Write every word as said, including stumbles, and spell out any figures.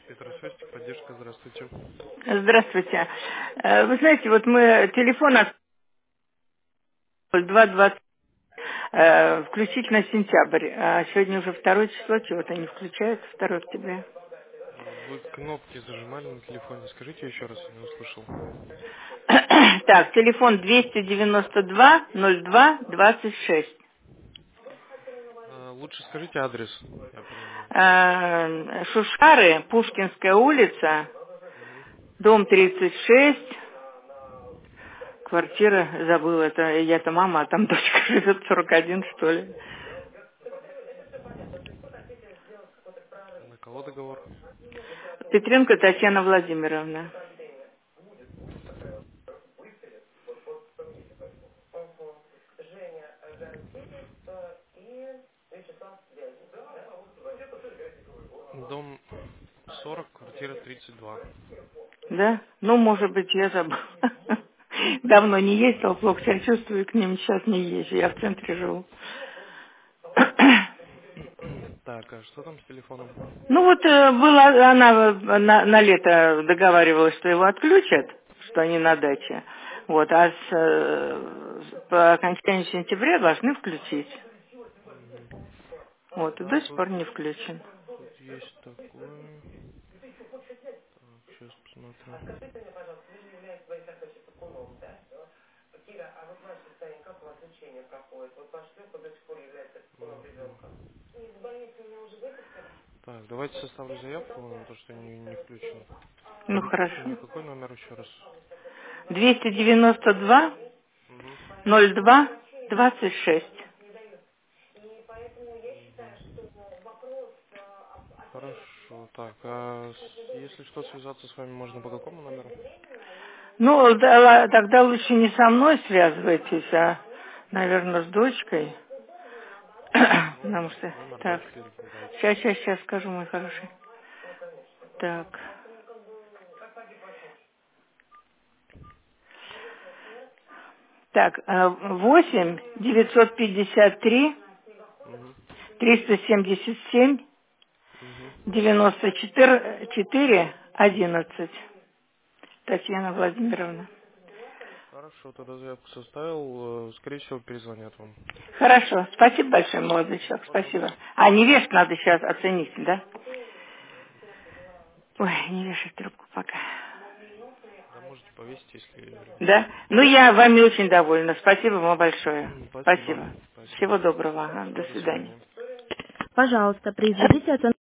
Петросвязь, поддержка, здравствуйте. Здравствуйте. Э, Вы знаете, вот мы телефон от два двадцать э, включить на сентябрь, а сегодня уже второе число, чего-то не включается, второе октября. Вы кнопки зажимали на телефоне, скажите еще раз, я не услышал. Так, телефон двести девяносто два ноль два двадцать шесть. А, лучше скажите адрес, я потом могу. Э, Шушары, Пушкинская улица, Мгм. дом тридцать шесть, квартира, забыла, это я-то мама, а там дочка живет сорок один, что ли. На кого договор? Петренко Татьяна Владимировна. Дом сорок, квартира тридцать два. Да? Ну, может быть, я забыла. Давно не ездила, плохо себя чувствую, к ним сейчас не езжу. Я в центре живу. Так, а что там с телефоном? Ну вот э, была она на, на лето договаривалась, что его отключат, что они на даче. Вот, а с, э, по окончанию сентября должны включить. Мгм. Вот, и Да, до сих тут, пор не включен. тут есть такое. Так, сейчас посмотрю. Мгм. Так, давайте составлю заявку на то, что не, не включен. Ну Под хорошо. какой номер еще раз? двести девяносто два Угу. ноль два двадцать шесть. Хорошо, так, а с- если что, связаться с вами можно по какому номеру? Ну, да, ла- тогда лучше не со мной связывайтесь, а, наверное, с дочкой. Ну, Потому что... номер Так, дочки дайте. сейчас, сейчас, сейчас скажу, мой хороший. Так, так, э, восемь девятьсот пятьдесят три Угу. триста семьдесят семь Угу. девяносто четыре одиннадцать. Татьяна Владимировна. Хорошо, тогда заявку составил, э, скорее всего, перезвонят вам. Хорошо, спасибо большое, молодой человек, спасибо. Пожалуйста. А, невест надо сейчас оценить, да? Ой, не вешай трубку пока. Да, можете повесить, если... Да? Ну, я вами очень довольна. Спасибо вам большое. Спасибо. Спасибо. Спасибо. Всего доброго. Ага, до До свидания. свидания. Пожалуйста, произведите оценку.